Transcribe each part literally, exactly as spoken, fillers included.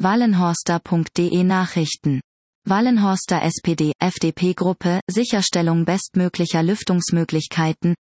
wallenhorster punkt de Nachrichten. Wallenhorster S P D F D P-Gruppe, Sicherstellung bestmöglicher Lüftungsmöglichkeiten.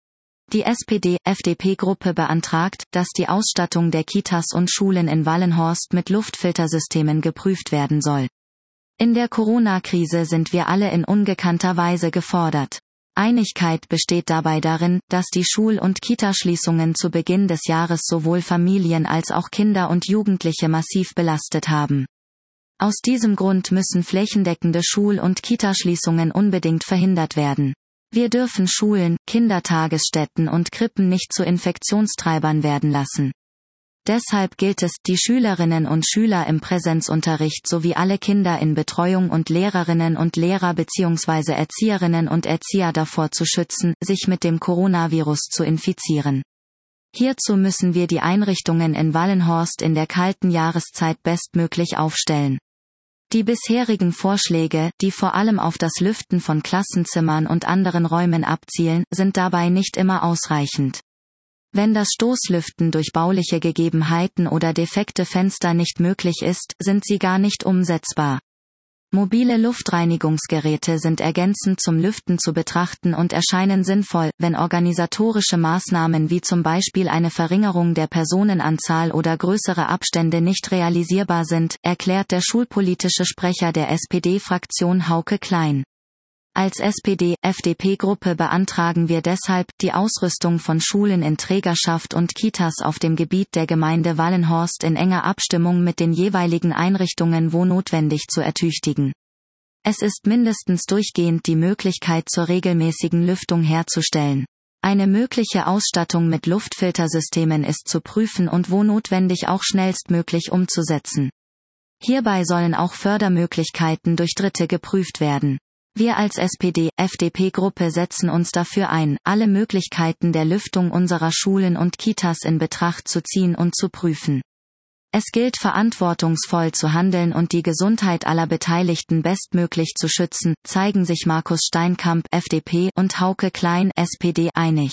Die S P D F D P-Gruppe beantragt, dass die Ausstattung der Kitas und Schulen in Wallenhorst mit Luftfiltersystemen geprüft werden soll. In der Corona-Krise sind wir alle in ungekannter Weise gefordert. Einigkeit besteht dabei darin, dass die Schul- und Kitaschließungen zu Beginn des Jahres sowohl Familien als auch Kinder und Jugendliche massiv belastet haben. Aus diesem Grund müssen flächendeckende Schul- und Kitaschließungen unbedingt verhindert werden. Wir dürfen Schulen, Kindertagesstätten und Krippen nicht zu Infektionstreibern werden lassen. Deshalb gilt es, die Schülerinnen und Schüler im Präsenzunterricht sowie alle Kinder in Betreuung und Lehrerinnen und Lehrer bzw. Erzieherinnen und Erzieher davor zu schützen, sich mit dem Coronavirus zu infizieren. Hierzu müssen wir die Einrichtungen in Wallenhorst in der kalten Jahreszeit bestmöglich aufstellen. Die bisherigen Vorschläge, die vor allem auf das Lüften von Klassenzimmern und anderen Räumen abzielen, sind dabei nicht immer ausreichend. Wenn das Stoßlüften durch bauliche Gegebenheiten oder defekte Fenster nicht möglich ist, sind sie gar nicht umsetzbar. Mobile Luftreinigungsgeräte sind ergänzend zum Lüften zu betrachten und erscheinen sinnvoll, wenn organisatorische Maßnahmen wie zum Beispiel eine Verringerung der Personenanzahl oder größere Abstände nicht realisierbar sind, erklärt der schulpolitische Sprecher der S P D-Fraktion Hauke Klein. Als S P D F D P-Gruppe beantragen wir deshalb, die Ausrüstung von Schulen in Trägerschaft und Kitas auf dem Gebiet der Gemeinde Wallenhorst in enger Abstimmung mit den jeweiligen Einrichtungen wo notwendig zu ertüchtigen. Es ist mindestens durchgehend die Möglichkeit zur regelmäßigen Lüftung herzustellen. Eine mögliche Ausstattung mit Luftfiltersystemen ist zu prüfen und wo notwendig auch schnellstmöglich umzusetzen. Hierbei sollen auch Fördermöglichkeiten durch Dritte geprüft werden. Wir als S P D F D P-Gruppe setzen uns dafür ein, alle Möglichkeiten der Lüftung unserer Schulen und Kitas in Betracht zu ziehen und zu prüfen. Es gilt verantwortungsvoll zu handeln und die Gesundheit aller Beteiligten bestmöglich zu schützen, zeigen sich Markus Steinkamp F D P und Hauke Klein S P D einig.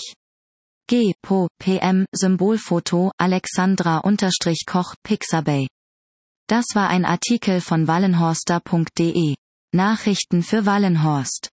G. Po, P M, Symbolfoto, Alexandra-Koch, Pixabay. Das war ein Artikel von wallenhorster punkt de. Nachrichten für Wallenhorst.